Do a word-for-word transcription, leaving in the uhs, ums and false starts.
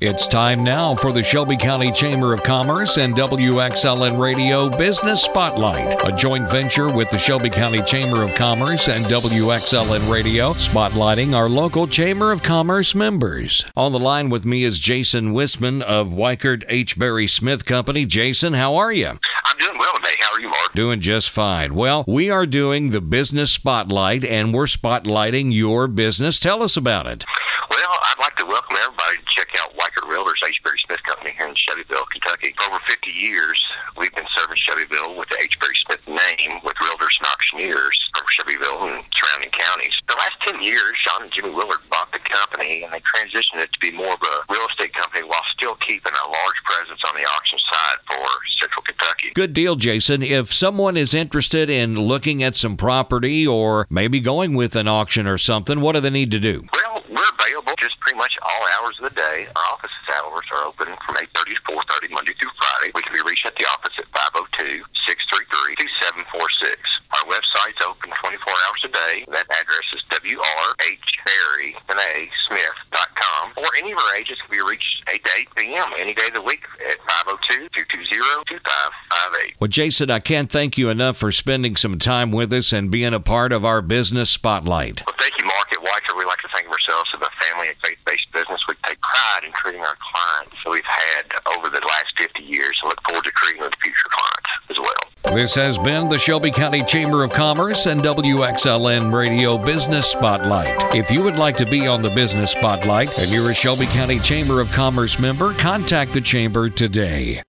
It's time now for the Shelby County Chamber of Commerce and W X L N Radio Business Spotlight, a joint venture with the Shelby County Chamber of Commerce and W X L N Radio, spotlighting our local Chamber of Commerce members. On the line with me is Jason Wisman of Weichert H. Berry Smith Company. Jason, how are you? I'm doing well today. How are you, Mark? Doing just fine. Well, we are doing the Business Spotlight, and we're spotlighting your business. Tell us about it. Well, I'd like to welcome everybody to check out Weichert Realtors H. Berry Smith Company here in Shelbyville, Kentucky. For over fifty years, we've been serving Shelbyville with the H. Berry Smith name with realtors and auctioneers from Shelbyville and surrounding counties. The last ten years, Sean and Jimmy Willard bought the company, and they transitioned it to be more of a real estate company while still keeping a large presence on the auction side for Central Kentucky. Good deal, Jason. If someone is interested in looking at some property or maybe going with an auction or something, what do they need to do? Well, we're available just pretty much all hours of the day. Our office hours are open from eight thirty to four thirty, Monday through Friday. We can be reached at the office at five oh two, six three three, two seven four six. Our website's open twenty-four hours a day. That address is W R H Berry Smith dot com. Or any of our agents can be reached eight to eight p.m. any day of the week at five oh two, two two zero, two five five eight. Well, Jason, I can't thank you enough for spending some time with us and being a part of our Business Spotlight. Well, thank you, Mark. At Weichert, we like to think of ourselves as a family and faith-based business. We take pride in treating our clients that we've had over the last fifty years and look forward to treating the future clients as well. This has been the Shelby County Chamber of Commerce and W X L N Radio Business Spotlight. If you would like to be on the Business Spotlight and you're a Shelby County Chamber of Commerce member, contact the Chamber today.